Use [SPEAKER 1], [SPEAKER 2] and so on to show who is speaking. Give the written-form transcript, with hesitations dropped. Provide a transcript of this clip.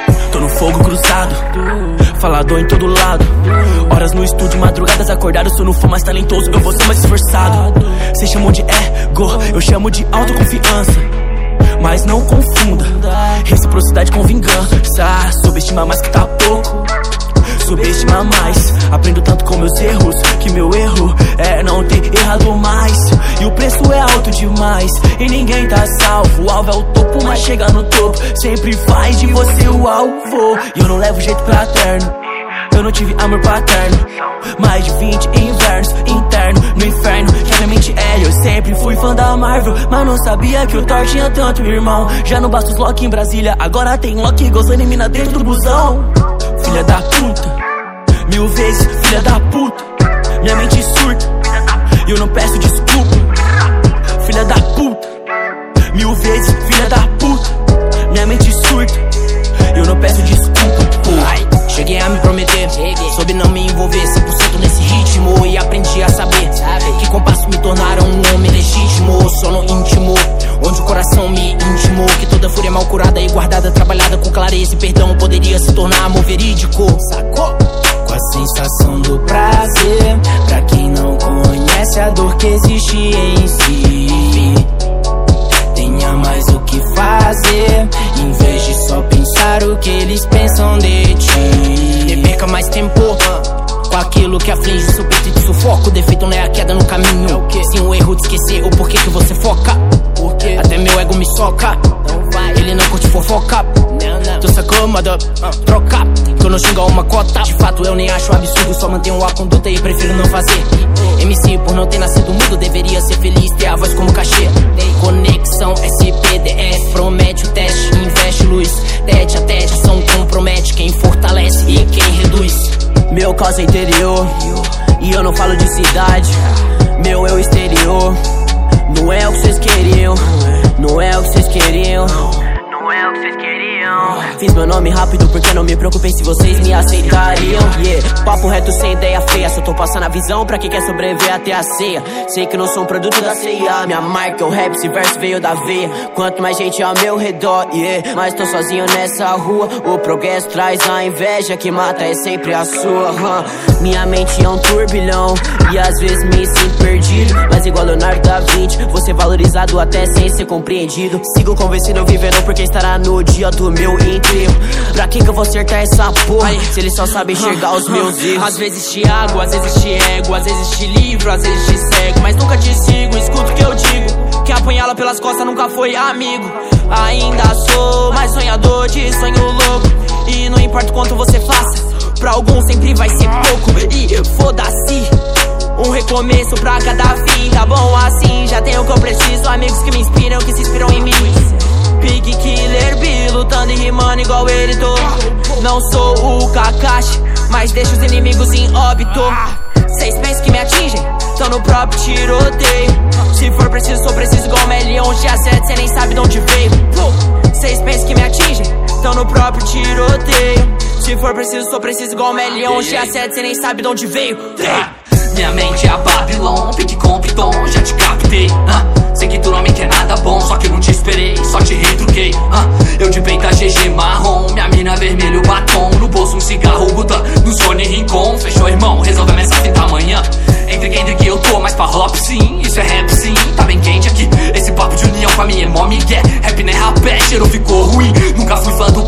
[SPEAKER 1] Tô no fogo cruzado, falador em todo lado. Horas no estúdio, madrugadas acordado. Se eu não for mais talentoso, eu vou ser mais esforçado. Cês chamam de ego, eu chamo de autoconfiança. Mas não confunda reciprocidade com vingança. Subestima mais que tá pouco, subestima mais. Aprendo tanto com meus erros, que meu erro é não ter errado mais. E o preço é alto demais, e ninguém tá salvo. O alvo é o topo, mas chega no topo sempre faz de você o alvo. E eu não levo jeito pra terno, eu não tive amor paterno. Mais de 20 invernos, interno, no inferno. Que a minha mente é, eu sempre fui fã da Marvel, mas não sabia que o Thor tinha tanto irmão. Já não basta os Loki em Brasília, agora tem Loki gozando em mina dentro do busão. Filha da puta, 1000 vezes filha da puta. Minha mente surta, e eu não peço desculpa. Filha da puta, 1000 vezes filha da puta. Minha mente surta, e eu não peço desculpa.
[SPEAKER 2] Cheguei a me prometer, soube não me envolver 100% nesse ritmo. E aprendi a saber que com passo me tornaram um homem legítimo. Sono íntimo, onde o coração me intimou. Que toda fúria mal curada e guardada, trabalhada com clareza e perdão, poderia se tornar amor verídico. Sacou? Com a sensação do prazer, pra quem não conhece a dor que existe em si. Tenha mais o que fazer, em vez de só pensar o que eles pensam de ti. E perca mais tempo com aquilo que aflige seu peito e te sufoca. O defeito não é a queda no caminho, sim o erro de esquecer o porquê que você foca. Até meu ego me soca, ele não curte fofoca. Tu sacou, mother? Troca, que eu não xingo uma cota. De fato eu nem acho absurdo, só mantenho a conduta e prefiro não fazer. MC por não ter nascido mudo, deveria ser feliz, ter a voz como cachê. Conexão SPDF, promete o teste, investe luz. Tete a tete, ação compromete quem fortalece e quem reduz.
[SPEAKER 1] Meu caos é interior, e eu não falo de cidade. Meu eu exterior, não é o que vocês queriam, não é o que vocês queriam, não é o que vocês queriam. Fiz meu nome rápido porque não me preocupei se vocês me aceitariam. Papo reto sem ideia feia, só tô passando a visão pra quem quer sobreviver até a ceia. Sei que não sou um produto da ceia, minha marca é o rap, esse verso veio da veia. Quanto mais gente ao meu redor, mas tô sozinho nessa rua. O progresso traz a inveja, que mata é sempre a sua. Minha mente é um turbilhão, e às vezes me sinto perdido. Mas igual Leonardo da Vinci, vou ser valorizado até sem ser compreendido. Sigo convencido, vivendo porque estará no dia do meu enterro. Pra que eu vou acertar essa porra, se ele só sabe enxergar os meus erros?
[SPEAKER 2] Às vezes te água, às vezes te ego, às vezes te livro, às vezes te cego, mas nunca te sigo, escuta o que eu digo. Quem apunhala pelas costas nunca foi amigo. Ainda sou mais sonhador de sonho louco. E não importa o quanto você faça, pra alguns sempre vai ser pouco. E foda-se, um recomeço pra cada fim. Tá bom assim, já tenho o que eu preciso. Amigos que me inspiram, que se inspiram em mim. Pique Killer B, lutando e rimando igual ele tô. Não sou o Kakashi, mas deixo os inimigos em óbito. Cês pensam que me atingem? Tão no próprio tiroteio. Se for preciso, sou preciso igual Melion. Dia 7, cê nem sabe de onde veio. Cês pensam que me atingem? Tão no próprio tiroteio. Se for preciso, sou preciso igual Melion. Dia 7, cê nem sabe de onde veio.
[SPEAKER 3] Minha mente é a Babylon, pique com Piton, já te captei. Sei que tu não me quer nada bom, só que eu não te esperei, só te retruquei. Eu de peita GG marrom, minha mina vermelho batom. No bolso um cigarro, Guta, no Sony Rincon. Fechou, irmão, resolvemos essa fita amanhã. Entre Kendrick e eu tô mais pra hop sim, isso é rap sim, tá bem quente aqui. Esse papo de união com a minha irmã Miguel. Rap não é rapé, cheiro ficou ruim. Nunca fui fã do